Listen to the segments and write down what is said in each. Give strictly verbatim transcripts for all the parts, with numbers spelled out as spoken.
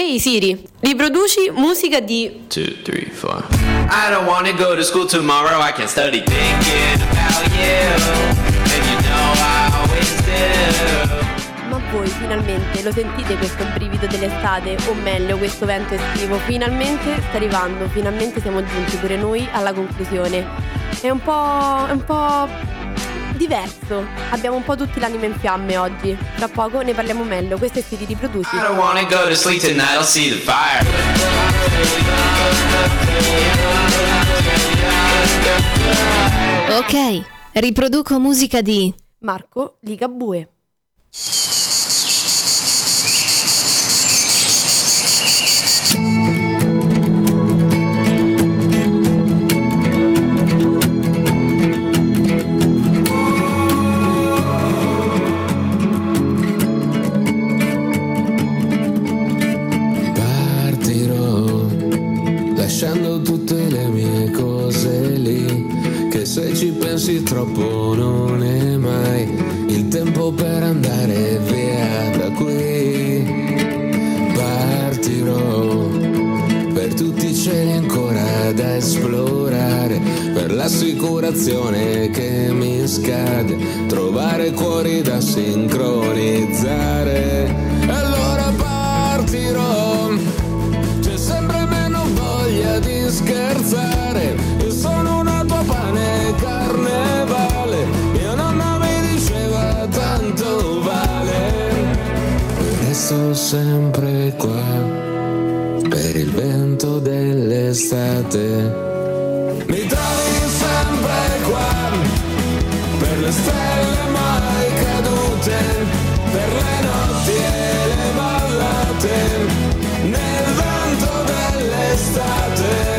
Ehi Siri, riproduci musica di two, three, four. I don't wanna go to school tomorrow. I can't study thinking about you, and you know I always do. Ma voi finalmente lo sentite questo brivido dell'estate, o meglio questo vento estivo? Finalmente sta arrivando, finalmente siamo giunti pure noi alla conclusione. È un po', è un po' diverso, abbiamo un po' tutti l'anima in fiamme oggi. Tra poco ne parliamo meglio, questo è Siri riproduci. I don't wanna go to sleep tonight. I'll see the fire. Ok, riproduco musica di Marco Ligabue. Lasciando tutte le mie cose lì, che se ci pensi troppo non è mai il tempo per andare via da qui. Partirò per tutti i cieli ancora da esplorare, per l'assicurazione che mi scade, trovare cuori da sincronizzare. E allora partirò, di scherzare, io sono una tua pane carnevale, mia nonna mi diceva tanto vale, e resto sempre qua per il vento dell'estate, mi trovi sempre qua per le stelle mai cadute, per le notti e le ballate nel vento dell'estate.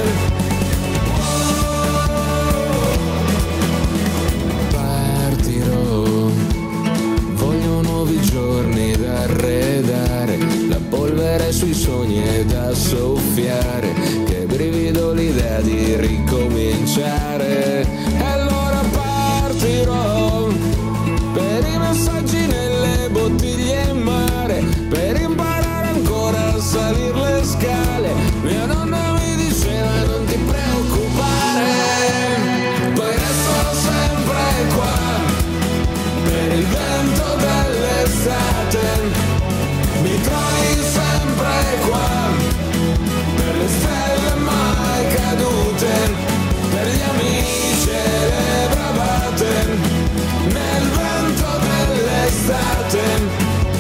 Partirò, voglio nuovi giorni da arredare, la polvere sui sogni è da soffiare, che brivido l'idea di ricominciare. E allora partirò per i messaggi nelle bottiglie in mare, per imparare ancora a salire le scale. Mia nonna mi diceva non ti preoccupare, poi resto sempre qua per il vento dell'estate, mi trovi sempre qua per le stelle mai cadute, per gli amici e le bravate nel vento dell'estate.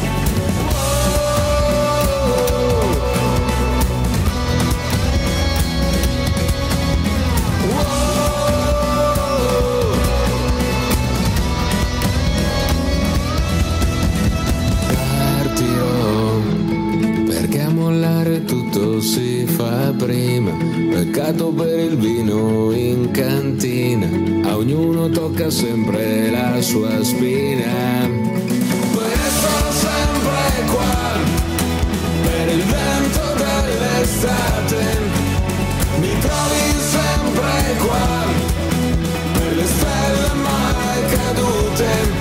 Tutto si fa prima, peccato per il vino in cantina, a ognuno tocca sempre la sua spina. Poi resto sempre qua per il vento dell'estate, mi trovi sempre qua per le stelle mai cadute.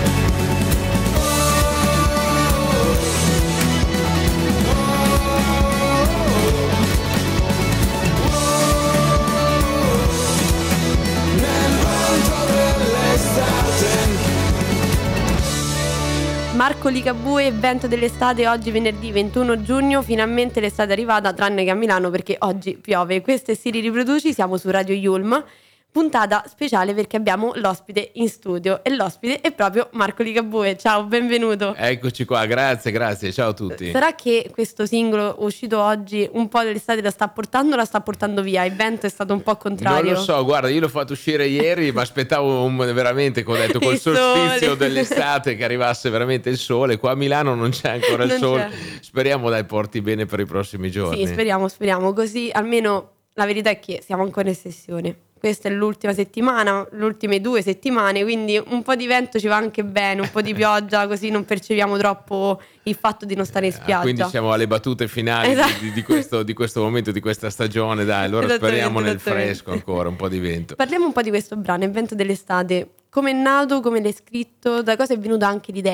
Marco Ligabue, vento dell'estate, oggi venerdì ventuno giugno, finalmente l'estate è arrivata, tranne che a Milano perché oggi piove. Questo è Siri riproduci, siamo su Radio Yulm, puntata speciale perché abbiamo l'ospite in studio e l'ospite è proprio Marco Ligabue. Ciao, benvenuto. Eccoci qua, grazie, grazie, ciao a tutti. Sarà che questo singolo uscito oggi un po' dell'estate la sta portando o la sta portando via? Il vento è stato un po' contrario? Non lo so, guarda, io l'ho fatto uscire ieri, ma aspettavo un, veramente, come ho detto, col solstizio dell'estate che arrivasse veramente il sole. Qua a Milano non c'è ancora il non sole, c'è. Speriamo dai porti bene per i prossimi giorni. Sì, speriamo, speriamo, così almeno la verità è che siamo ancora in sessione. Questa è l'ultima settimana, le ultime due settimane, quindi un po' di vento ci va anche bene, un po' di pioggia, così non percepiamo troppo il fatto di non stare in spiaggia. Ah, quindi siamo alle battute finali esatto. di, di, questo, di questo momento, di questa stagione, dai, allora speriamo nel fresco ancora, un po' di vento. Parliamo un po' di questo brano, Il vento dell'estate. Come è nato, come l'hai scritto, da cosa è venuta anche l'idea?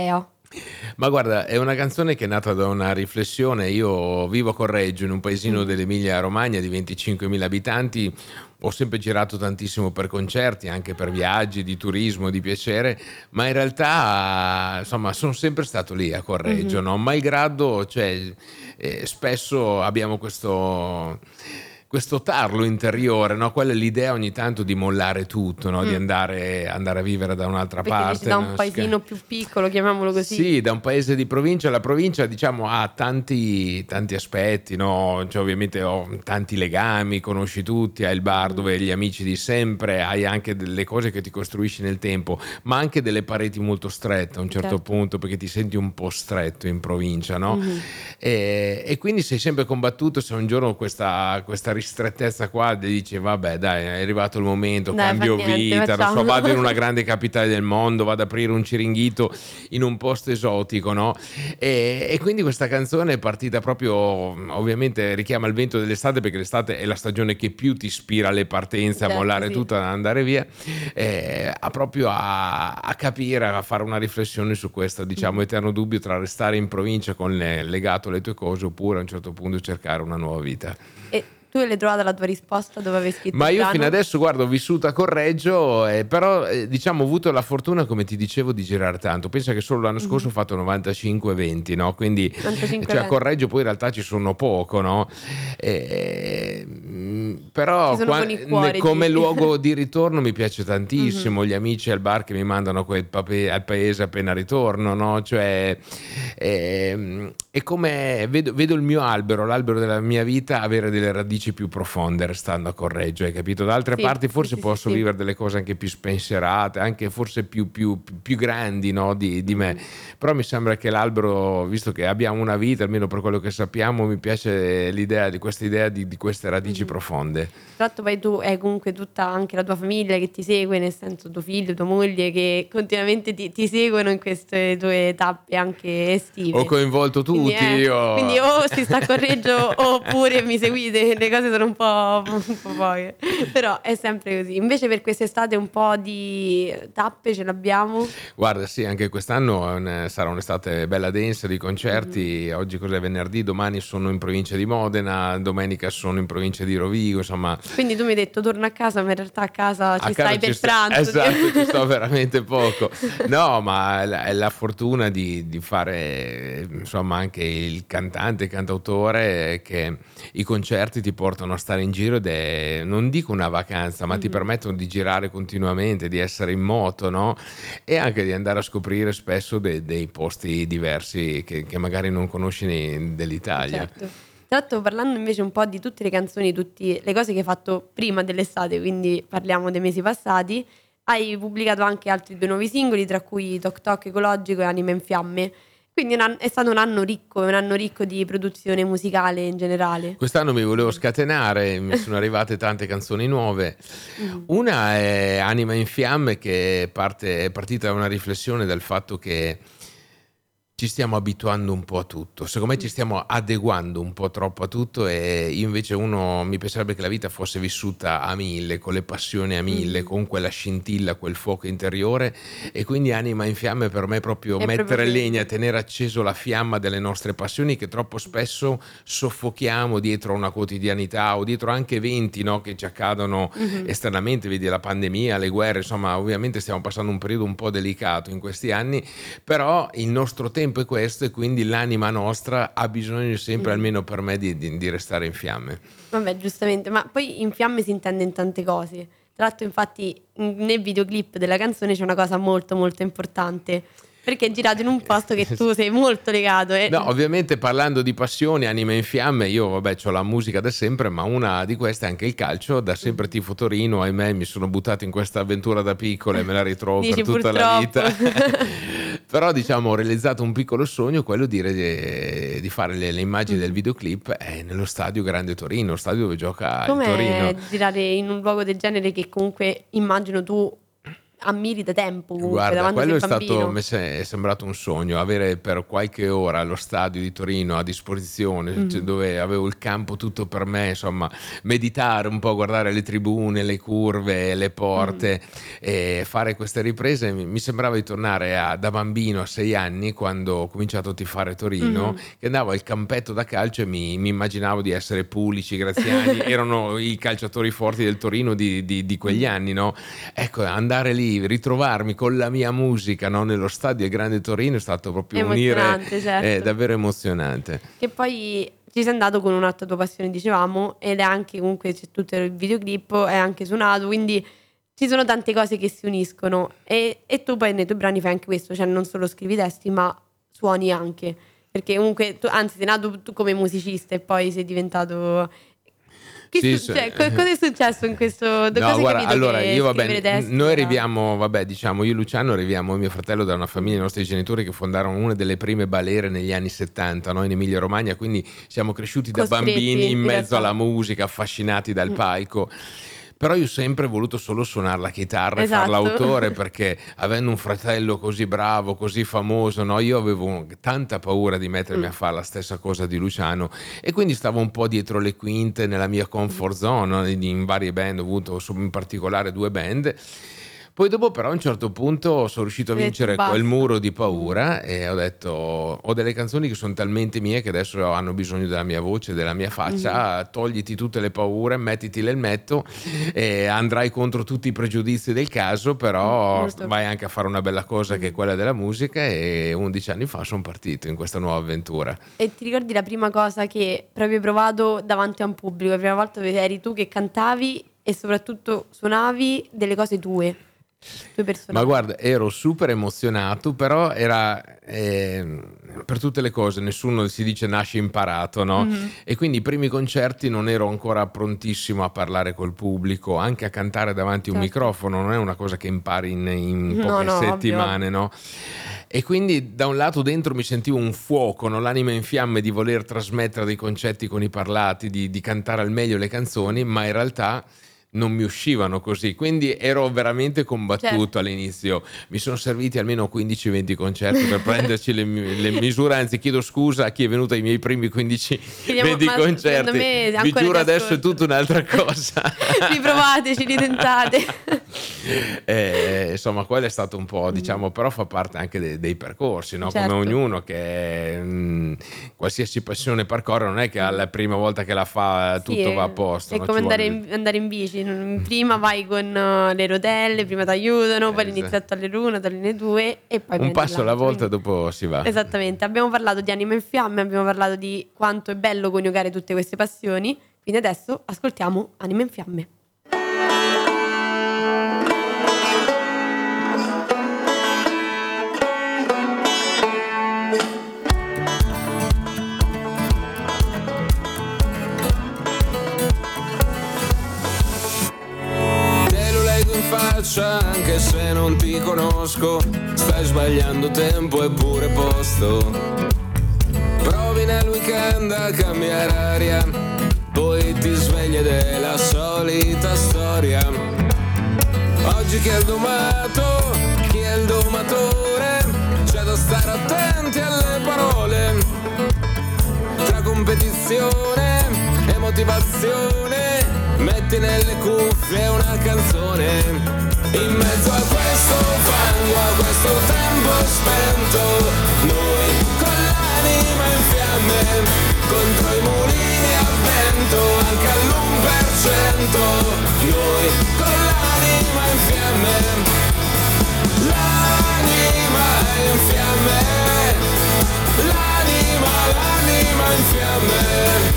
Ma guarda, è una canzone che è nata da una riflessione. Io vivo a Correggio, in un paesino Mm. dell'Emilia Romagna di venticinquemila abitanti. Ho sempre girato tantissimo per concerti, anche per viaggi di turismo, di piacere, ma in realtà, insomma, sono sempre stato lì a Correggio, Mhm. no? Malgrado, cioè, eh, spesso abbiamo questo, questo tarlo interiore, no? Quella è l'idea ogni tanto di mollare tutto, no? Di Mm. andare, andare a vivere da un'altra Perché dici parte, da un no? paesino più piccolo, chiamiamolo così. Sì, da un paese di provincia. La provincia, diciamo, ha tanti, tanti aspetti, no? Cioè, ovviamente ho tanti legami, conosci tutti, hai il bar Mm. dove hai gli amici di sempre, hai anche delle cose che ti costruisci nel tempo, ma anche delle pareti molto strette a un certo Certo. punto, perché ti senti un po' stretto in provincia, no? Mhm. E, e quindi sei sempre combattuto. Se un giorno questa, questa ristrettezza qua dici vabbè dai, è arrivato il momento, Dai, fa cambio niente, vita, non so, facciamo. vado in una grande capitale del mondo, vado ad aprire un ciringhito in un posto esotico, no? E, e quindi questa canzone è partita proprio, ovviamente richiama il vento dell'estate, perché l'estate è la stagione che più ti ispira alle partenze, a Certo, mollare sì. tutto, ad andare via, eh, a proprio a, a capire, a fare una riflessione su questo, diciamo, Mhm. eterno dubbio tra restare in provincia con le, legato alle tue cose, oppure a un certo punto cercare una nuova vita. E tu hai trovata la tua risposta dove avevi scritto Ma il io brano? fino adesso, guarda, ho vissuto a Correggio, eh, però eh, diciamo ho avuto la fortuna, come ti dicevo, di girare tanto. Pensa che solo l'anno scorso ho Mhm. fatto novantacinque venti, no? Quindi novantacinque cioè, a venti. Correggio poi in realtà ci sono poco, no? Eh, mm, Ci però sono qua- buoni ne- cuori, come dici. luogo di ritorno mi piace Mhm. tantissimo, gli amici al bar che mi mandano a quel pape- al paese appena ritorno, no? Cioè, ehm, è come vedo, vedo il mio albero, l'albero della mia vita, avere delle radici più profonde restando a Correggio, hai capito? Da altre Sì, parti sì, forse sì, sì, posso sì. vivere delle cose anche più spensierate, anche forse più, più- più grandi, no? di, di me, Mhm. però mi sembra che l'albero, visto che abbiamo una vita, almeno per quello che sappiamo, mi piace l'idea di questa idea di, di queste radici Mhm. profonde. Tra l'altro poi tu hai comunque tutta anche la tua famiglia che ti segue, nel senso tuo figlio, tua moglie, che continuamente ti, ti seguono in queste tue tappe anche Ho estive. coinvolto Quindi, tutti, eh, io... quindi o si sta a Correggio oppure mi seguite, le cose sono un po', un po' poche, però è sempre così. Invece per quest'estate un po' di tappe ce l'abbiamo. Guarda, sì, anche quest'anno è un- sarà un'estate bella densa di Mhm. concerti. Oggi cos'è venerdì, domani sono in provincia di Modena, domenica sono in provincia di Rovigo, insomma, Quindi tu mi hai detto torna a casa, ma in realtà a casa a ci casa stai ci per sta, pranzo. esatto, ci sto veramente poco. No, ma è la, è la fortuna di, di fare, insomma, anche il cantante, il cantautore, che i concerti ti portano a stare in giro ed è, non dico una vacanza, ma ti Mhm. permettono di girare continuamente, di essere in moto, no? E anche di andare a scoprire spesso de- dei posti diversi che, che magari non conosci ne- dell'Italia. Certo. Tra l'altro parlando invece un po' di tutte le canzoni, tutte le cose che hai fatto prima dell'estate, quindi parliamo dei mesi passati, hai pubblicato anche altri due nuovi singoli, tra cui Toc Toc Ecologico e Anima in Fiamme. Quindi un an- è stato un anno ricco, un anno ricco di produzione musicale in generale. Quest'anno mi volevo scatenare, mi sono arrivate tante canzoni nuove. Mhm. Una è Anima in Fiamme, che parte, è partita da una riflessione del fatto che ci stiamo abituando un po' a tutto, secondo me ci stiamo adeguando un po' troppo a tutto, e io invece uno mi piacerebbe che la vita fosse vissuta a mille, con le passioni a mille, Mhm. con quella scintilla, quel fuoco interiore, e quindi Anima in Fiamme per me è proprio È mettere proprio legna, quello. tenere acceso la fiamma delle nostre passioni, che troppo spesso soffochiamo dietro una quotidianità o dietro anche eventi, no, che ci accadono Mhm. esternamente, vedi la pandemia, le guerre, insomma ovviamente stiamo passando un periodo un po' delicato in questi anni, però il nostro tempo è questo, e quindi l'anima nostra ha bisogno sempre, Mhm. almeno per me, di, di- di restare in fiamme. Vabbè, giustamente, ma poi in fiamme si intende in tante cose. Tra l'altro, infatti, in- nel videoclip della canzone c'è una cosa molto molto importante, perché è girato in un posto che tu sei molto legato. E... No, ovviamente parlando di passioni, anima in fiamme, io vabbè ho la musica da sempre, ma una di queste è anche il calcio. Da sempre tifo Torino, ahimè mi sono buttato in questa avventura da piccolo e me la ritrovo Dici, per tutta la purtroppo. vita. Però diciamo ho realizzato un piccolo sogno, quello di, re- di fare le, le immagini del videoclip eh, nello stadio Grande Torino, stadio dove gioca il Com'è Torino. girare in un luogo del genere che comunque immagino tu ammiri da tempo comunque. Guarda, da quello è sei stato, mi è sembrato un sogno, avere per qualche ora lo stadio di Torino a disposizione, mm. cioè, dove avevo il campo tutto per me, insomma, meditare un po', guardare le tribune, le curve, le porte mm. e fare queste riprese. Mi sembrava di tornare a, da bambino a sei anni, quando ho cominciato a tifare Torino, mm. che andavo al campetto da calcio e mi, mi immaginavo di essere Pulici, Graziani, erano i calciatori forti del Torino di, di, di quegli anni, no? Ecco, andare lì, ritrovarmi con la mia musica, no? Nello stadio Grande Torino è stato proprio unire, certo. È davvero emozionante. Che poi ci sei andato con un'altra tua passione, dicevamo, ed è anche, comunque c'è tutto il videoclip, è anche suonato, quindi ci sono tante cose che si uniscono e, e tu poi nei tuoi brani fai anche questo, cioè non solo scrivi testi ma suoni anche, perché comunque tu, anzi sei nato tu come musicista e poi sei diventato... Che sì, su- cioè, co- cosa è successo in questo? Da no, cosa guarda, hai capito allora che io vabbè, testi, noi era... arriviamo, vabbè, diciamo, io e Luciano arriviamo, mio fratello, da una famiglia, i nostri genitori che fondarono una delle prime balere negli anni settanta, no, in Emilia Romagna, quindi siamo cresciuti da Costretti, bambini in in mezzo realtà. alla musica, affascinati dal palco. Però io ho sempre voluto solo suonare la chitarra Esatto. e far l'autore, perché avendo un fratello così bravo, così famoso, no, io avevo tanta paura di mettermi Mm. a fare la stessa cosa di Luciano e quindi stavo un po' dietro le quinte nella mia comfort zone, no, in varie band, ho avuto in particolare due band. Poi dopo però a un certo punto sono riuscito a Hai detto, vincere basta. quel muro di paura e ho detto ho delle canzoni che sono talmente mie che adesso hanno bisogno della mia voce, della mia faccia, Mm-hmm. togliti tutte le paure, mettiti l'elmetto e andrai contro tutti i pregiudizi del caso, però Giusto. vai anche a fare una bella cosa che è quella della musica e undici anni fa sono partito in questa nuova avventura. E ti ricordi la prima cosa che proprio hai provato davanti a un pubblico? La prima volta eri tu che cantavi e soprattutto suonavi delle cose tue, tue personali. Ma guarda, ero super emozionato, però era eh, per tutte le cose, nessuno si dice nasce imparato, no? Mm-hmm. E quindi i primi concerti non ero ancora prontissimo a parlare col pubblico, anche a cantare davanti a un Certo. microfono, non è una cosa che impari in, in No, poche no, settimane, no? E quindi da un lato dentro mi sentivo un fuoco, no? L'anima in fiamme di voler trasmettere dei concetti con i parlati, di, di cantare al meglio le canzoni, ma in realtà non mi uscivano così, quindi ero veramente combattuto. Certo. All'inizio. Mi sono serviti almeno quindici venti concerti per prenderci le, mi- le misure, anzi chiedo scusa a chi è venuto ai miei primi quindici Chiediamo- venti ma secondo concerti, me vi ancora giuro ti adesso è ascolto. tutta un'altra cosa. Riprovateci, ritentate. Eh, insomma, quello è stato un po', diciamo, però fa parte anche de- dei percorsi, no? Certo. Come ognuno che mh, qualsiasi passione percorre, non è che alla prima volta che la fa tutto Sì, va a posto. è no? come Ci andare vuole- in, andare in bici. Prima vai con uh, le rotelle, prima ti aiutano, poi Eh, inizi sì. a togliere una, togliere due e poi un prendi passo alla l'altro. volta, Quindi- dopo si va. Esattamente, abbiamo parlato di Anima in Fiamme, abbiamo parlato di quanto è bello coniugare tutte queste passioni, quindi adesso ascoltiamo Anima in Fiamme. Te lo leggo in faccia anche se non ti conosco. Stai sbagliando tempo eppure posto. Provi nel weekend a cambiare aria, poi ti svegli ed è la solita storia. Oggi chi è il domato, chi è il domatore? C'è da stare attenti alle parole. Tra competizione e motivazione, metti nelle cuffie una canzone. In mezzo a questo fango, a questo tempo spento, noi con l'anima in fiamme, contro i mulini a vento, anche all'un per cento. Noi con l'anima in fiamme, l'anima in fiamme, l'anima, l'anima in fiamme.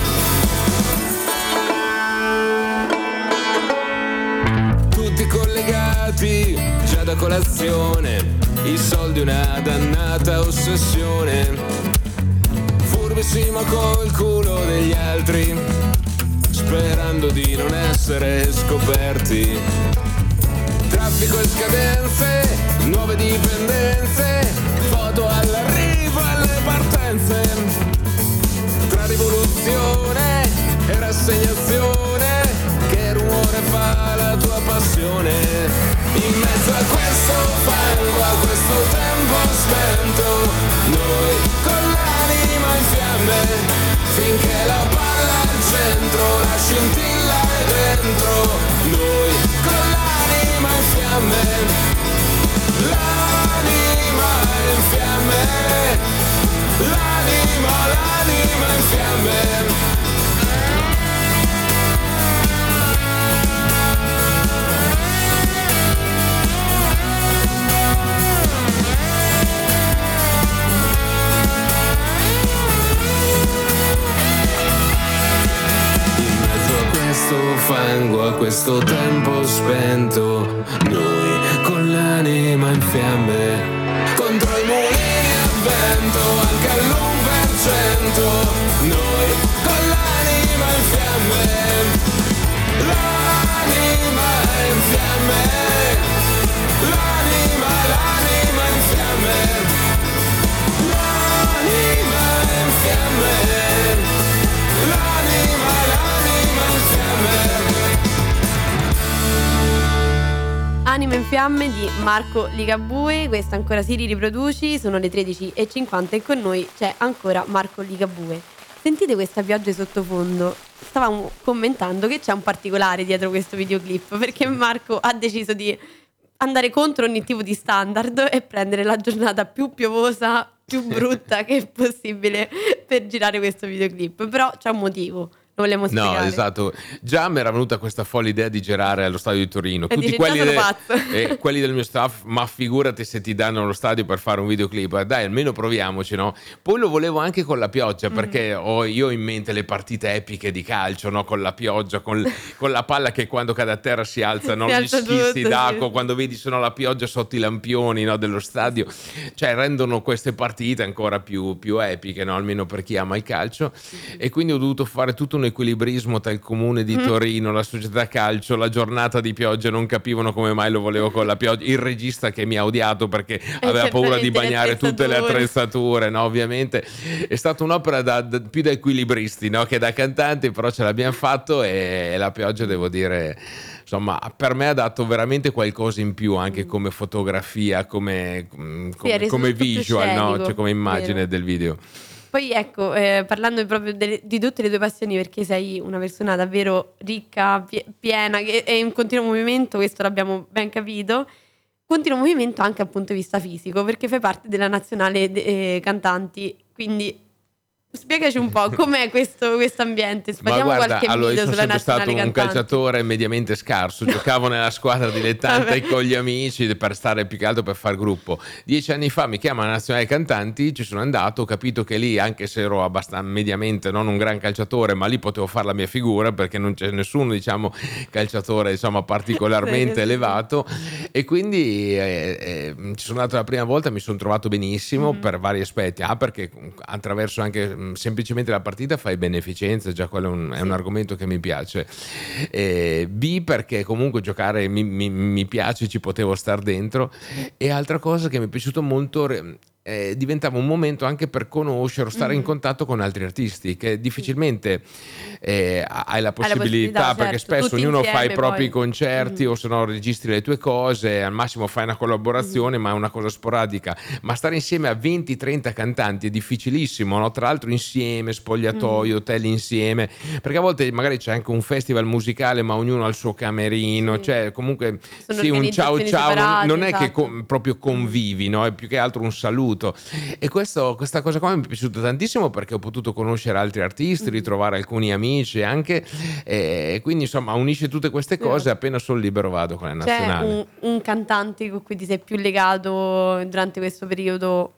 Tutti collegati già da colazione, i soldi una dannata ossessione. Furbissimo col culo degli altri, sperando di non essere scoperti. Traffico e scadenze, nuove dipendenze, foto all'arrivo alle partenze. Tra rivoluzione e rassegnazione, che rumore fa la tua passione? In mezzo a questo fango, a questo tempo spento, noi con l'anima in fiamme, finché la palla al centro, la scintilla è dentro, noi con l'anima in fiamme, l'anima in fiamme, l'anima, l'anima in fiamme. Questo fango, a questo tempo spento, noi con l'anima in fiamme, contro i mulini a vento, anche all'un per cento, noi con l'anima in fiamme, l'anima in fiamme, l'anima, l'anima in fiamme, l'anima in fiamme. Anima in fiamme di Marco Ligabue, questa ancora Siri riproduci, sono le tredici e cinquanta e con noi c'è ancora Marco Ligabue. Sentite questa pioggia sottofondo, stavamo commentando che c'è un particolare dietro questo videoclip, perché Marco ha deciso di andare contro ogni tipo di standard e prendere la giornata più piovosa, più brutta che è possibile per girare questo videoclip, però c'è un motivo. Lo vogliamo spiegare? No, esatto. Già mi era venuta questa folle idea di girare allo stadio di Torino. E Tutti dici, quelli, "Già sono de- pazzo." eh, quelli del mio staff, ma figurati se ti danno lo stadio per fare un videoclip. Dai, almeno proviamoci, no? Poi lo volevo anche con la pioggia, perché mm. ho, io ho in mente le partite epiche di calcio, no? Con la pioggia, con, con la palla che quando cade a terra si alza, no? Si Gli alza schizzi tutto, d'acqua, sì. quando vedi sono la pioggia sotto i lampioni, no? Dello stadio. Cioè rendono queste partite ancora più, più epiche, no? Almeno per chi ama il calcio. E quindi ho dovuto fare tutto un equilibrismo tra il comune di Torino, la società calcio, la giornata di pioggia, non capivano come mai lo volevo con la pioggia, il regista che mi ha odiato perché Eh, aveva paura di certamente, le bagnare tutte le attrezzature. attrezzature, no? Ovviamente è stata un'opera da, da- più da equilibristi, no? Che da cantanti, però ce l'abbiamo fatto e la pioggia, devo dire, insomma, per me ha dato veramente qualcosa in più, anche come fotografia, come, mm, Sì, ha come, reso come tutto più visual, no? scenico, Cioè come immagine vero. del video. Poi ecco, eh, parlando proprio delle- di tutte le tue passioni, perché sei una persona davvero ricca, pie- piena, che è in continuo movimento, questo l'abbiamo ben capito, continuo movimento anche dal punto di vista fisico, perché fai parte della nazionale de- eh, cantanti, quindi spiegaci un po' com'è questo ambiente, Ma spariamo guarda, qualche allora io mito sono sulla sempre stato nazionale un cantanti. calciatore mediamente scarso, giocavo nella squadra dilettante Vabbè. con gli amici per stare più che altro per far gruppo. Dieci anni fa mi chiama la nazionale cantanti, ci sono andato, ho capito che lì, anche se ero abbastanza mediamente non un gran calciatore, ma lì potevo fare la mia figura perché non c'è nessuno, diciamo, calciatore insomma particolarmente Sì, sì, sì. elevato, e quindi eh, eh, ci sono andato la prima volta, mi sono trovato benissimo Mhm. per vari aspetti. A, perché attraverso anche mh, semplicemente la partita fai beneficenza, già quello è un, è un argomento che mi piace. E B, perché comunque giocare mi, mi- mi piace, ci potevo star dentro. E altra cosa che mi è piaciuto molto, re- eh, diventava un momento anche per conoscere o stare in Mhm. contatto con altri artisti che difficilmente eh, hai la possibilità, possibilità, perché certo, spesso tutti ognuno fa i insieme propri poi. concerti Mhm. o se no registri le tue cose, al massimo fai una collaborazione, ma è una cosa sporadica. Ma stare insieme a venti trenta cantanti è difficilissimo, no? Tra l'altro insieme, spogliatoio, hotel insieme, perché a volte magari c'è anche un festival musicale ma ognuno ha il suo camerino, Sì. cioè comunque Sono sì, un ciao organizzazioni ciao, non, separate, non è che esatto. co- proprio convivi, no? È più che altro un saluto. E questo, questa cosa qua mi è piaciuta tantissimo perché ho potuto conoscere altri artisti, ritrovare alcuni amici anche, e quindi insomma unisce tutte queste cose. Vero. Appena sono libero vado con la C'è nazionale. un, un cantante con cui ti sei più legato durante questo periodo?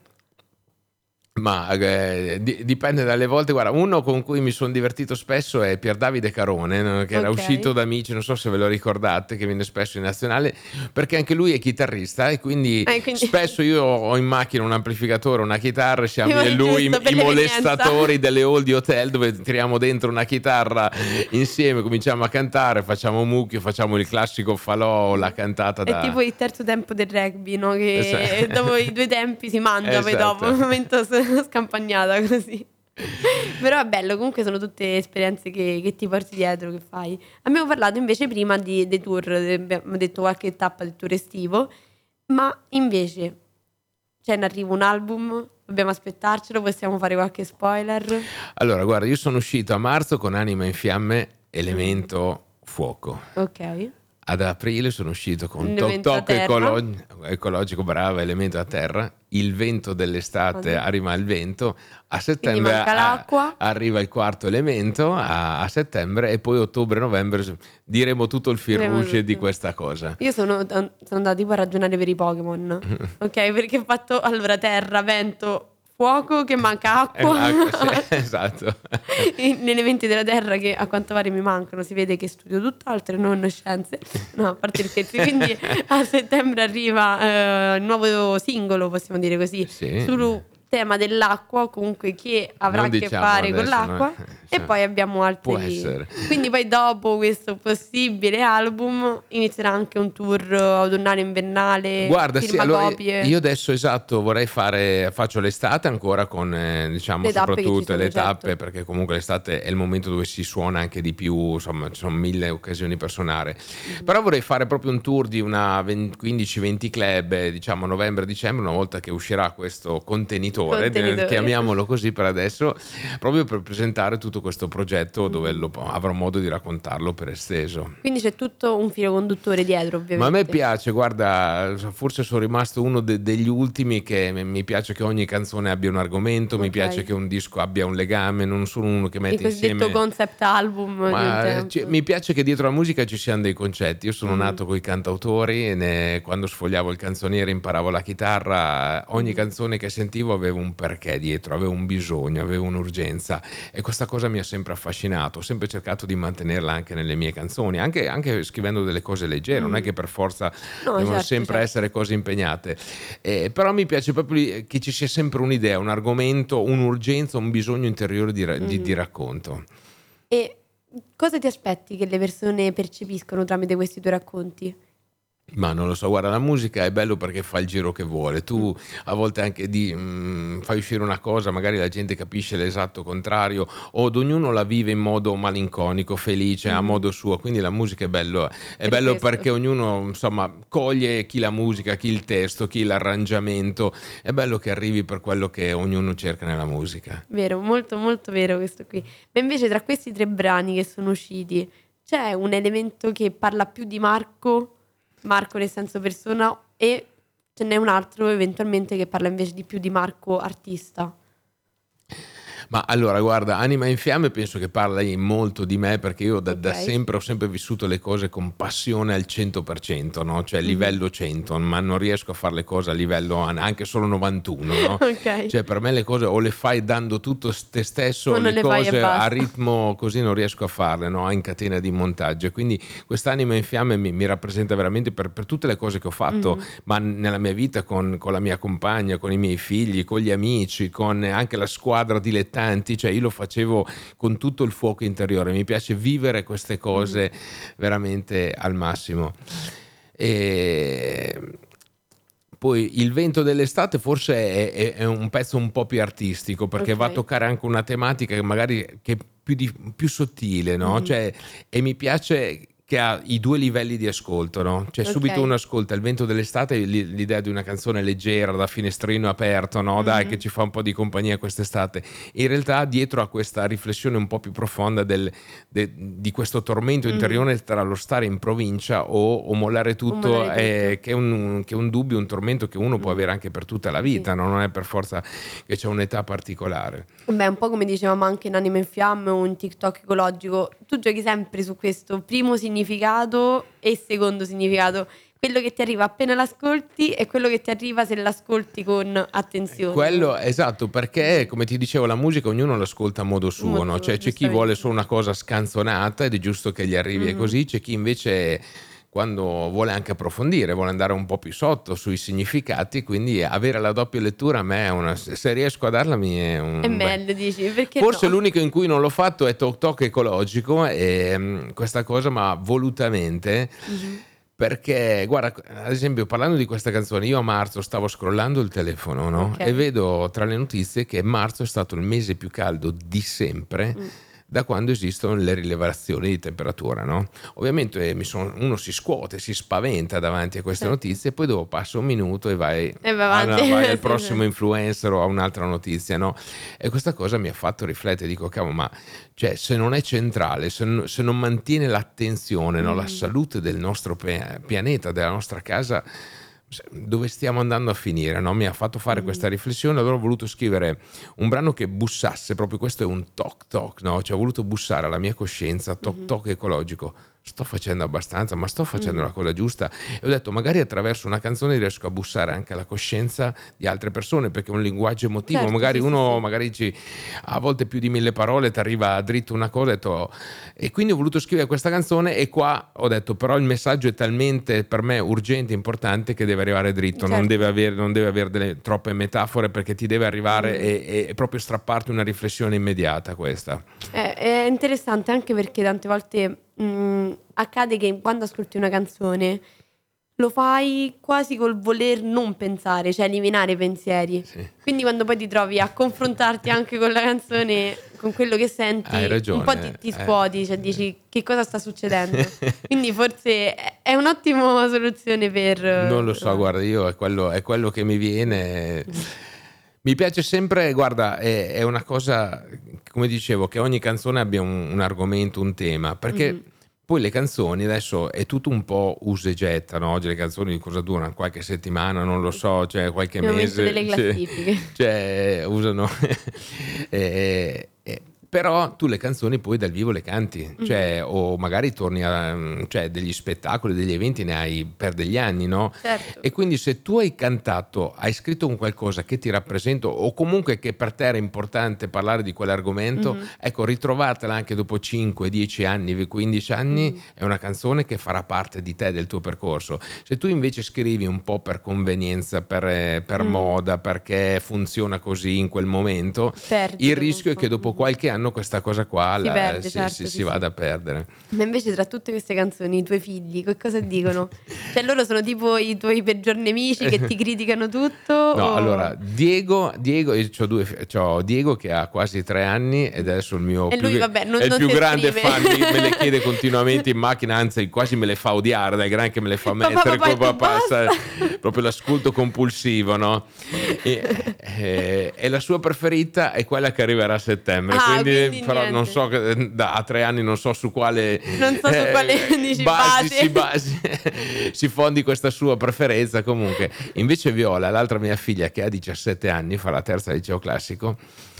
Ma eh, di- dipende dalle volte. Guarda, uno con cui mi sono divertito spesso è Pier Davide Carone, no? Che era Ok. uscito da Amici, non so se ve lo ricordate, che viene spesso in nazionale, perché anche lui è chitarrista e quindi, Eh, quindi- spesso io ho in macchina un amplificatore, una chitarra, siamo io e Giusto, lui per i l'evenienza. molestatori delle hall di hotel dove tiriamo dentro una chitarra insieme, cominciamo a cantare, facciamo mucchio, facciamo il classico falò, la cantata È da... tipo il terzo tempo del rugby, no? Che Esatto. dopo i due tempi si mangia, poi Esatto. dopo un momento s- scampagnata così. Però è bello, comunque sono tutte esperienze che, che ti porti dietro, che fai. Abbiamo parlato invece prima di, dei tour, abbiamo detto qualche tappa del tour estivo, ma invece c'è in arrivo un album, dobbiamo aspettarcelo, possiamo fare qualche spoiler? Allora, guarda, io sono uscito a marzo con Anima in Fiamme, Elemento Fuoco. Ok. Ad aprile sono uscito con Toc Elemento a Toc terra. ecolo- ecologico, brava, Elemento a terra, Il vento dell'estate, Quando? arriva il vento, a Quindi settembre manca a- l'acqua. arriva il quarto elemento a, a settembre e poi ottobre-novembre diremo tutto il fil Diremo rouge di tutto. questa cosa. Io sono, sono andata tipo a ragionare per i Pokémon, ok? Perché ho fatto allora terra, vento, fuoco, che manca Eh, acqua. ma- sì, esatto. Gli elementi della terra che a quanto pare mi mancano, si vede che studio tutt'altro e non scienze, no, a parte il scherzo. Quindi a settembre arriva eh, il nuovo singolo, possiamo dire così, Sì. sul tema dell'acqua, comunque che avrà Non a che diciamo fare con adesso, l'acqua. no? E Sì. poi abbiamo altri. Può essere. Quindi poi dopo questo possibile album inizierà anche un tour autunnale invernale. Guarda, sì, firma allora copie. io adesso esatto vorrei fare, faccio l'estate ancora con eh, diciamo Le tappe che ci soprattutto sono, le tappe, certo. perché comunque l'estate è il momento dove si suona anche di più, insomma ci sono mille occasioni per suonare, Mm-hmm. però vorrei fare proprio un tour di una quindici venti club, eh, diciamo novembre-dicembre, una volta che uscirà questo contenitore, Contenitore. eh, chiamiamolo così per adesso, proprio per presentare tutto questo progetto dove Mm-hmm. lo- avrò modo di raccontarlo per esteso. Quindi c'è tutto un filo conduttore dietro, ovviamente. Ma a me piace, guarda, forse sono rimasto uno de- degli ultimi che mi- mi piace che ogni canzone abbia un argomento, mi Ok. piace che un disco abbia un legame, non sono uno che Il mette cosiddetto insieme... concept album di un Ma tempo. ci- mi piace che dietro la musica ci siano dei concetti. Io sono Mhm. nato con i cantautori e ne- quando sfogliavo il canzoniere imparavo la chitarra. Ogni Mhm. canzone che sentivo aveva un perché dietro, aveva un bisogno, aveva un'urgenza e questa cosa mi ha sempre affascinato. Ho sempre cercato di mantenerla anche nelle mie canzoni, anche, anche scrivendo delle cose leggere. Non è Mhm. che per forza No, devono certo, sempre certo. essere cose impegnate. Eh, però mi piace proprio che ci sia sempre un'idea, un argomento, un'urgenza, un bisogno interiore di, ra- di- Mhm. di racconto. E cosa ti aspetti che le persone percepiscono tramite questi tuoi racconti? Ma non lo so, guarda, la musica è bello perché fa il giro che vuole. Tu a volte anche di, mm, fai uscire una cosa, magari la gente capisce l'esatto contrario, o ad ognuno la vive in modo malinconico, felice, a Mhm. modo suo. Quindi la musica è bello, è Per bello questo. perché ognuno, insomma, coglie chi la musica, chi il testo, chi l'arrangiamento. È bello che arrivi per quello che ognuno cerca nella musica. Vero, molto molto vero questo qui. Ma invece tra questi tre brani che sono usciti c'è un elemento che parla più di Marco, Marco nel senso persona, e ce n'è un altro eventualmente che parla invece di più di Marco artista. Ma allora, guarda, Anima in Fiamme penso che parli molto di me perché io da, da Ok. sempre ho sempre vissuto le cose con passione al cento per cento, no? Cioè Mhm. livello cento, ma non riesco a fare le cose a livello an- anche solo novantuno, no? Ok. Cioè per me le cose o le fai dando tutto te stesso, O o non le le fai e cose basta. a ritmo così non riesco a farle, no? In catena di montaggio. E quindi quest'Anima in Fiamme mi, mi rappresenta veramente per, per tutte le cose che ho fatto, Mhm. ma nella mia vita con, con la mia compagna, con i miei figli, con gli amici, con anche la squadra dilettanti, cioè io lo facevo con tutto il fuoco interiore, mi piace vivere queste cose veramente al massimo. E poi Il vento dell'estate forse è, è- è un pezzo un po' più artistico perché Ok. va a toccare anche una tematica che magari che è più, di- più sottile, no? Mhm. Cioè, e mi piace che ha i due livelli di ascolto, no? Cioè Ok. subito uno ascolta Il vento dell'estate, l'i- l'idea di una canzone leggera da finestrino aperto, no? Dai Mhm. che ci fa un po' di compagnia quest'estate. In realtà dietro a questa riflessione un po' più profonda del- de- di questo tormento Mhm. interiore tra lo stare in provincia o, o mollare tutto, mollare eh, tutto. che, è un, che è un dubbio, un tormento che uno può Mm. avere anche per tutta la vita, no? Non è per forza che c'è un'età particolare. Beh, un po' come dicevamo anche in Anima in Fiamme o in TikTok ecologico, tu giochi sempre su questo primo significato e secondo significato, quello che ti arriva appena l'ascolti e quello che ti arriva se l'ascolti con attenzione. Quello esatto, perché come ti dicevo, la musica ognuno l'ascolta a modo suo, Modo no? suo, Cioè c'è chi giustamente. vuole solo una cosa scanzonata ed è giusto che gli arrivi e Mhm. così, c'è chi invece quando vuole anche approfondire, vuole andare un po' più sotto sui significati, quindi avere la doppia lettura a me è una, se riesco a darla mi è un È beh. meglio, dici, perché Forse no? l'unico in cui non l'ho fatto è Toc Toc ecologico e mm, questa cosa ma volutamente Mhm. Perché, guarda, ad esempio, parlando di questa canzone, io a marzo stavo scrollando il telefono, no? Okay. E vedo tra le notizie che marzo è stato il mese più caldo di sempre Mm. da quando esistono le rilevazioni di temperatura, no? Ovviamente mi sono- uno si scuote, si spaventa davanti a queste Certo. notizie, poi dopo passa un minuto e vai, E va avanti. alla- vai Sì, al sì. prossimo influencer o a un'altra notizia, no? E questa cosa mi ha fatto riflettere, dico, cavolo, ma cioè, se non è centrale, se non, se non mantiene l'attenzione, no, la Mm. salute del nostro pe- pianeta, della nostra casa, se- dove stiamo andando a finire, no? Mi ha fatto fare Mm. questa riflessione, allora ho voluto scrivere un brano che bussasse, proprio questo è un toc toc, no? Cioè ho voluto bussare alla mia coscienza, toc Mhm. toc ecologico. Sto facendo abbastanza, ma sto facendo Mm. la cosa giusta. E ho detto, magari attraverso una canzone riesco a bussare anche alla coscienza di altre persone, perché è un linguaggio emotivo. Certo, Magari sì, sì, uno, sì. magari ci, a volte più di mille parole, ti arriva dritto una cosa. Ho detto- e quindi ho voluto scrivere questa canzone. E qua ho detto, però il messaggio è talmente per me urgente, importante, che deve arrivare dritto. Non Certo. deve avere, non deve avere delle troppe metafore, perché ti deve arrivare Mm. e, e proprio strapparti una riflessione immediata. Questa. È, è interessante anche perché tante volte mh, accade che quando ascolti una canzone lo fai quasi col voler non pensare, cioè eliminare i pensieri. Sì. Quindi quando poi ti trovi a confrontarti anche con la canzone, con quello che senti, Hai ragione, un po' ti, ti eh. scuoti, cioè dici che cosa sta succedendo. Quindi forse è- è un'ottima soluzione per... Non lo so, guarda, io è quello, è quello che mi viene. Mi piace sempre, guarda, è, è una cosa, come dicevo, che ogni canzone abbia un, un argomento, un tema, perché Mhm. poi le canzoni adesso è tutto un po' usa e getta, no? Oggi le canzoni cosa durano? Qualche settimana, non lo so, cioè qualche Il momento mese. delle cioè- classifiche. cioè usano eh, eh, però tu le canzoni poi dal vivo le canti, cioè o magari torni a cioè degli spettacoli, degli eventi ne hai per degli anni, no? Certo. E quindi se tu hai cantato, hai scritto un qualcosa che ti rappresenta o comunque che per te era importante parlare di quell'argomento, Mhm. ecco, ritrovatela anche dopo cinque, dieci anni, quindici anni, Mm. è una canzone che farà parte di te, del tuo percorso. Se tu invece scrivi un po' per convenienza, per, eh, per Mm. moda, perché funziona così in quel momento, Perdi il dopo un rischio è po'. che dopo Mhm. qualche anno questa cosa qua Si la- perde, si, certo, si- sì, si sì. vada a perdere. Ma invece tra tutte queste canzoni, i tuoi figli, che cosa dicono? Cioè loro sono tipo i tuoi peggior nemici che ti criticano tutto? No, o- allora, Diego, Diego io c'ho due, fi- c'ho Diego che ha quasi tre anni ed è adesso il mio E più, lui, vabbè, non- è il non più si grande esprime. fan, mi- me le chiede continuamente in macchina, anzi quasi me le fa odiare, dal gran che me le fa Papà, mettere papà, come tu basta. proprio l'ascolto compulsivo, no? E, e- e la sua preferita è quella che arriverà a settembre, Ah, quindi, quindi però niente. non so, che- da a tre anni non so su quale Non so su eh, quale, dici, basi, base. si, basi si fondi questa sua preferenza. Comunque invece Viola, l'altra mia figlia che ha diciassette anni, fa la terza al liceo classico,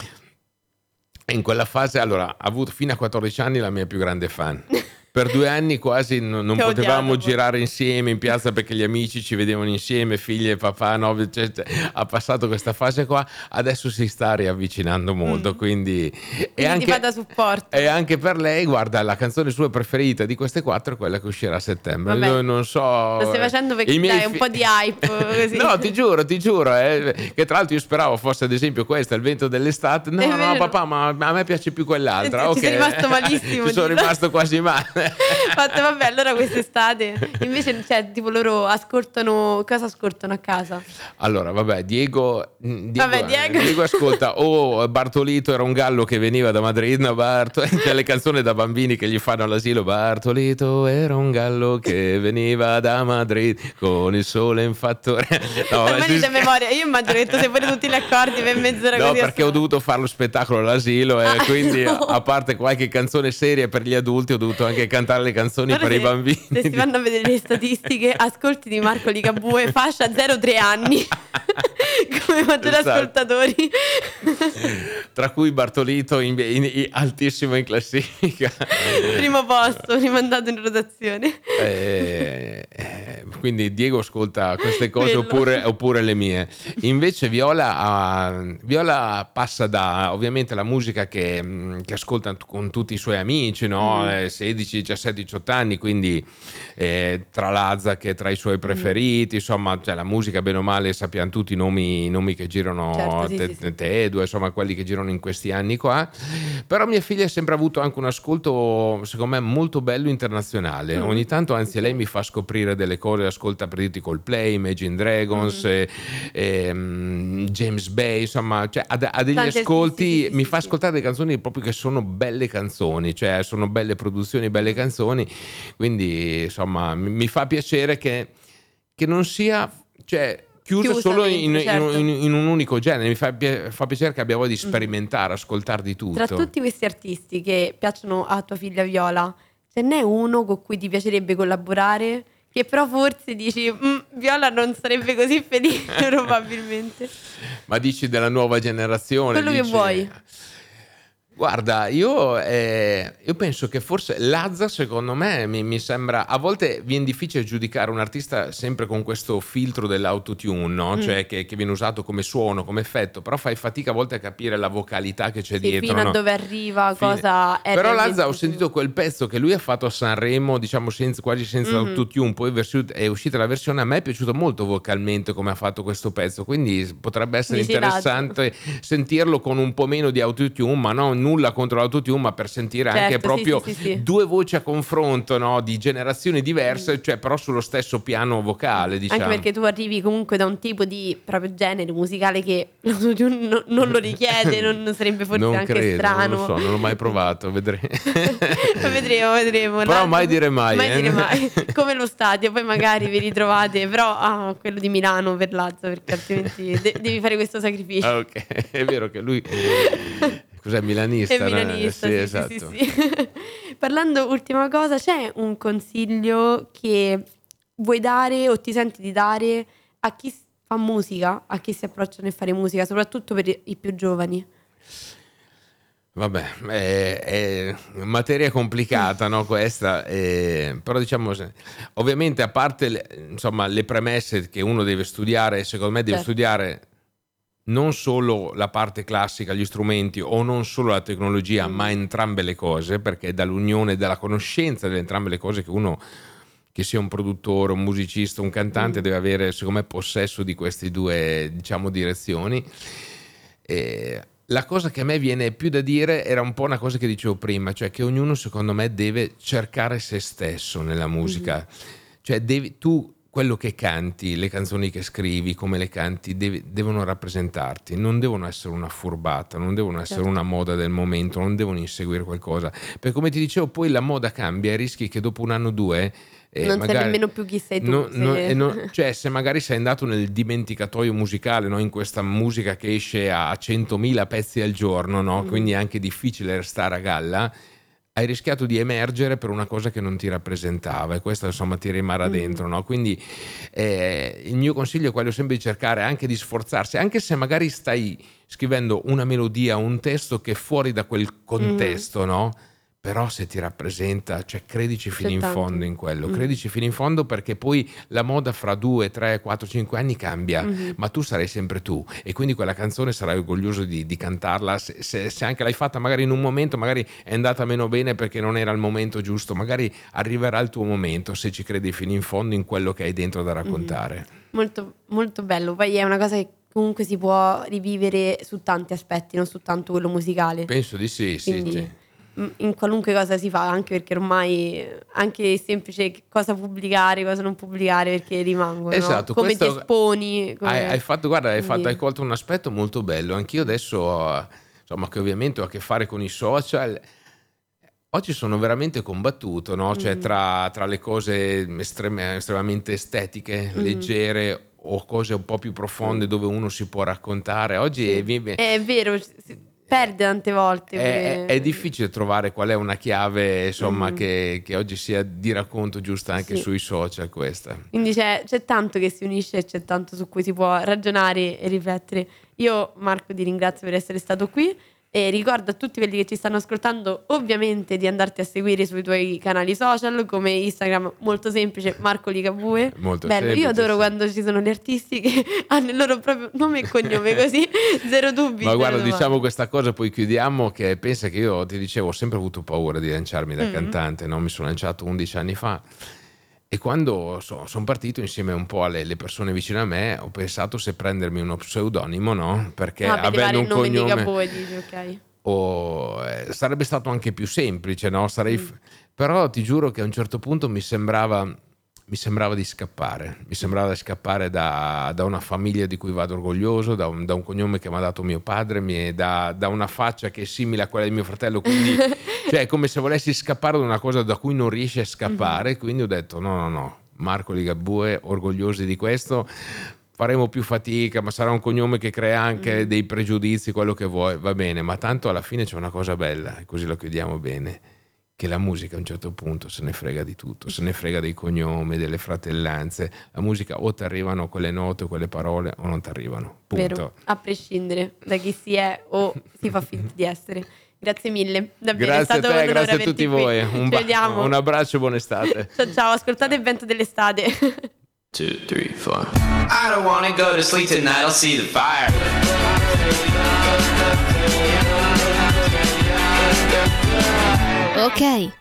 in quella fase, allora, ha avuto fino a quattordici anni la mia più grande fan. Per due anni quasi non, non Ti ha potevamo odiato, poi. girare insieme in piazza perché gli amici ci vedevano insieme, figlie e papà, no? Cioè, cioè, ha passato questa fase qua, adesso si sta riavvicinando molto, Mm. quindi... Quindi ti fa da supporto. E anche per lei, guarda, la canzone sua preferita di queste quattro è quella che uscirà a settembre. Vabbè, Io non so... Lo stai facendo perché i miei dai un fi- po' di hype così. No, ti giuro, ti giuro, eh, che tra l'altro io speravo fosse ad esempio questa, il vento dell'estate. No, È no, vero. papà, ma a me piace più quell'altra. Ci sei ok. rimasto malissimo, Ci sono dillo. rimasto quasi male. Fatto, vabbè, allora quest'estate invece, cioè, tipo loro ascoltano, cosa ascoltano a casa? Allora, vabbè, Diego, Diego, Vabbè, Diego. Diego ascolta, oh, Bartolito era un gallo che veniva da Madrid, no, Barto- c'è le canzoni da bambini che gli fanno all'asilo, Bartolito era un gallo che veniva da Madrid con il sole in fattore. No, A vabbè, me si- dice a memoria, io immagino che tu sei pure tutti gli accordi per mezz'ora No, così. perché ho dovuto fare lo spettacolo all'asilo e Ah, quindi no. a parte qualche canzone seria per gli adulti ho dovuto anche cantare le canzoni Guarda, per i se- bambini. Se si vanno a vedere le statistiche, ascolti di Marco Ligabue, fascia zero tre anni, come maggiori Esatto. ascoltatori. Tra cui Bartolito in, in- in- altissimo in classifica. Primo posto, rimandato in rotazione. Eh, eh, quindi Diego ascolta queste cose Quello. oppure, oppure le mie. Invece Viola, ha- Viola passa da ovviamente la musica che, che ascolta t- con tutti i suoi amici, no? Mm. Eh, sedici, diciassette, diciotto anni, quindi eh, tra Lazza che è tra i suoi preferiti, insomma, cioè, la musica bene o male sappiamo tutti i nomi, i nomi che girano, Certo, sì, te, sì, sì. te e due, insomma quelli che girano in questi anni qua. Però mia figlia ha sempre avuto anche un ascolto secondo me molto bello internazionale. Mm. Ogni tanto anzi Ok. lei mi fa scoprire delle cose, ascolta per dirti Coldplay, Imagine Dragons, Mm. eh, ehm, James Bay, insomma, cioè, ha, ha degli Tante- ascolti, sì, sì, sì, mi sì, fa sì. ascoltare delle canzoni proprio che sono belle canzoni, cioè sono belle produzioni, belle canzoni, quindi insomma mi, mi fa piacere che, che non sia, cioè, chiuso Chiusa solo in, dentro, in- certo. in- in un unico genere. Mi fa, pi- fa piacere che abbia voglia di Mhm. sperimentare, ascoltare di tutto. Tra tutti questi artisti che piacciono a tua figlia Viola, ce n'è uno con cui ti piacerebbe collaborare? Che però forse dici, "Mm, Viola non sarebbe così felice probabilmente." Ma dici della nuova generazione? Quello che dici- vuoi. Guarda, io, eh, io penso che forse Lazza, secondo me, mi, mi sembra, a volte viene difficile giudicare un artista sempre con questo filtro dell'autotune, no? Mm. Cioè che, che viene usato come suono, come effetto, però fai fatica a volte a capire la vocalità che c'è Sì, dietro, fino no? a dove arriva, Fine- cosa è Però realmente Lazza ho tu. sentito quel pezzo che lui ha fatto a Sanremo, diciamo senza- quasi senza Mhm. autotune, poi versi- è uscita la versione, a me è piaciuto molto vocalmente come ha fatto questo pezzo, quindi potrebbe essere Dici Lazza. interessante sentirlo con un po' meno di autotune, ma no, nulla contro l'autotune, ma per sentire Certo, anche sì, proprio sì, sì, sì. due voci a confronto, no? Di generazioni diverse, Mm. cioè però sullo stesso piano vocale, diciamo. Anche perché tu arrivi comunque da un tipo di proprio genere musicale che l'autotune no- non lo richiede, non non sarebbe forse Non anche credo, strano. non lo so, non l'ho mai provato, vedremo. vedremo, vedremo. Però La- mai dire mai, Mai eh. dire mai. Come lo stadio, poi magari vi ritrovate, però ah, quello di Milano per Lazza, perché altrimenti de- devi fare questo sacrificio. Ah, ok, è vero che lui cos'è, milanista? È no? milanista, Sì, sì, esatto. sì, sì, sì. Parlando, ultima cosa, c'è un consiglio che vuoi dare o ti senti di dare a chi fa musica, a chi si approccia nel fare musica, soprattutto per i i più giovani? Vabbè, è, è materia complicata, no, questa, eh, però diciamo, se- ovviamente a parte le, insomma, le premesse che uno deve studiare, secondo me deve Certo. studiare non solo la parte classica, gli strumenti o non solo la tecnologia, Mm. ma entrambe le cose, perché è dall'unione, dalla conoscenza di entrambe le cose che uno, che sia un produttore, un musicista, un cantante, Mm. deve avere, secondo me, possesso di queste due, diciamo, direzioni. E la cosa che a me viene più da dire era un po' una cosa che dicevo prima, cioè che ognuno, secondo me, deve cercare se stesso nella musica. Cioè devi, tu quello che canti, le canzoni che scrivi, come le canti, devi- devono rappresentarti, non devono essere una furbata, non devono essere Certo. una moda del momento, non devono inseguire qualcosa. Perché come ti dicevo, poi la moda cambia e rischi che dopo un anno o due... eh, Non sai magari- nemmeno più chi sei tu. No, se- no, e no- cioè se magari sei andato nel dimenticatoio musicale, no? In questa musica che esce a centomila pezzi al giorno, no? Mm. Quindi è anche difficile restare a galla, hai rischiato di emergere per una cosa che non ti rappresentava e questo insomma ti rimarrà Mm. dentro, no? Quindi eh, il mio consiglio è quello sempre di cercare anche di sforzarsi, anche se magari stai scrivendo una melodia, un testo che è fuori da quel contesto, no? Però se ti rappresenta, cioè credici fino C'è in tanto. fondo in quello, Mm. credici fino in fondo perché poi la moda fra due, tre, quattro, cinque anni cambia, Mhm. ma tu sarai sempre tu e quindi quella canzone sarai orgoglioso di, di cantarla, se, se- se anche l'hai fatta magari in un momento, magari è andata meno bene perché non era il momento giusto, magari arriverà il tuo momento se ci credi fino in fondo in quello che hai dentro da raccontare. Molto, molto bello. Poi è una cosa che comunque si può rivivere su tanti aspetti, non soltanto quello musicale. Penso di sì, sì, Quindi sì. m- in qualunque cosa si fa, anche perché ormai eh, anche è semplice che cosa pubblicare, cosa non pubblicare, perché rimangono. Esatto, Come ti questo- esponi. come- Hai, hai fatto, guarda, hai, quindi- fatto, hai colto un aspetto molto bello. Anch'io adesso, eh, insomma, che ovviamente ho a che fare con i social, oggi sono veramente combattuto, no? Cioè, Mhm. tra, tra le cose estreme- estremamente estetiche, Mhm. leggere o cose un po' più profonde dove uno si può raccontare. Oggi è, vive- È vero, si perde tante volte. è, pure- è difficile trovare qual è una chiave, insomma, Mhm. che, che oggi sia di racconto giusta anche Sì. sui social questa. Quindi c'è, c'è tanto che si unisce e c'è tanto su cui si può ragionare e riflettere. Io, Marco, ti ringrazio per essere stato qui E ricordo a tutti quelli che ci stanno ascoltando ovviamente di andarti a seguire sui tuoi canali social come Instagram, molto semplice, Marco Ligabue. Molto bello, semplice, io adoro sì. quando ci sono gli artisti che hanno il loro proprio nome e cognome così, zero dubbi. Ma zero guarda, domande. diciamo questa cosa, poi chiudiamo, che pensa che io ti dicevo ho sempre avuto paura di lanciarmi da Mm. cantante, no? Mi sono lanciato undici anni fa e quando so- sono partito insieme un po' alle le persone vicine a me ho pensato se prendermi uno pseudonimo, no? Perché Ah, per levare avendo il un nome cognome Ligabue, dici, ok. o, eh, sarebbe stato anche più semplice, no? Sarei Mm. f- però ti giuro che a un certo punto mi sembrava, mi sembrava di scappare, mi sembrava di scappare da, da una famiglia di cui vado orgoglioso, da un, da un cognome che mi ha dato mio padre, mi- da, da una faccia che è simile a quella di mio fratello, quindi cioè è come se volessi scappare da una cosa da cui non riesci a scappare, quindi ho detto no, no, no, Marco Ligabue, orgogliosi di questo. Faremo più fatica, ma sarà un cognome che crea anche Mm. dei pregiudizi, quello che vuoi, va bene, ma tanto alla fine c'è una cosa bella, e così lo chiudiamo bene, che la musica a un certo punto se ne frega di tutto, se ne frega dei cognomi, delle fratellanze, la musica o ti arrivano quelle note o quelle parole o non ti arrivano, punto. Vero, a prescindere da chi si è o si fa finta di essere. Grazie mille, davvero è Grazie a stato te, un onore grazie a averti tutti qui. voi, un, Ci ba- vediamo. un abbraccio e buona estate. Ciao ciao, ascoltate il vento dell'estate. Two, three, four. I don't wanna go to sleep tonight, I'll see the fire. Ok,